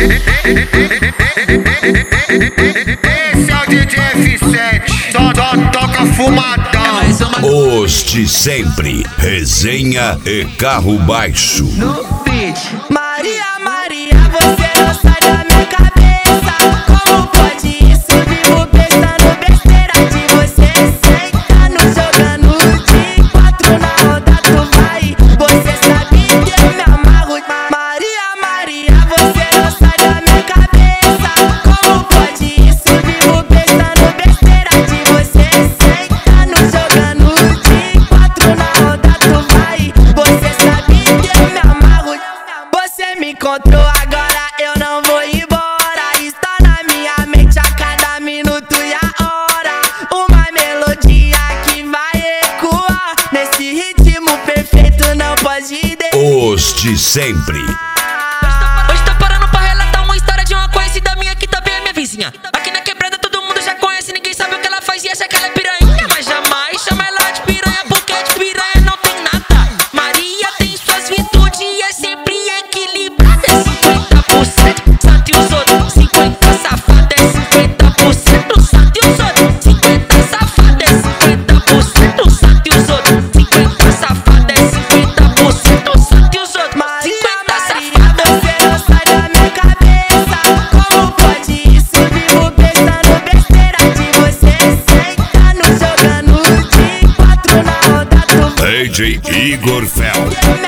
Esse é o DJ F7, só toca fumadão. Os de sempre, resenha e carro baixo. No beat. Maria, Maria, você não sai da minha cabeça. Como pode isso? Vivo pensando besteira de você. Sentando, jogando de 4 na roda, tu vai. Você sabe que eu me amarro. Maria, Maria, você não sai da minha cabeça. Como pode isso? Vivo pensando besteira de você. Sentando, jogando de 4 na roda, tu vai. Você sabe que eu me amarro. Você me encontrou agora, eu não vou embora. Está na minha mente a cada minuto e a hora. Uma melodia que vai ecoar nesse ritmo perfeito, não pode deixar. Os de sempre. Hoje tô parando pra relatar uma história de uma conhecida minha que também é minha vizinha. Aqui na quebrada todo mundo já conhece, ninguém sabe o que ela faz e acha que ela é piranha. Mas jamais chama ela de piranha, porque de piranha não tem nada. Maria tem suas virtudes e é sempre equilibrada. É 50% santo e os outros 50 safada. É 50% santo e os outros 50 safada. É 50% santo e os outros 50 safada. É 50% santo e os outros 50 safada. Você não sai da minha cabeça. Como pode isso? Vivo pensando besteira de você. Sentando, jogando de 4 na roda, tu DJ Igor Fel.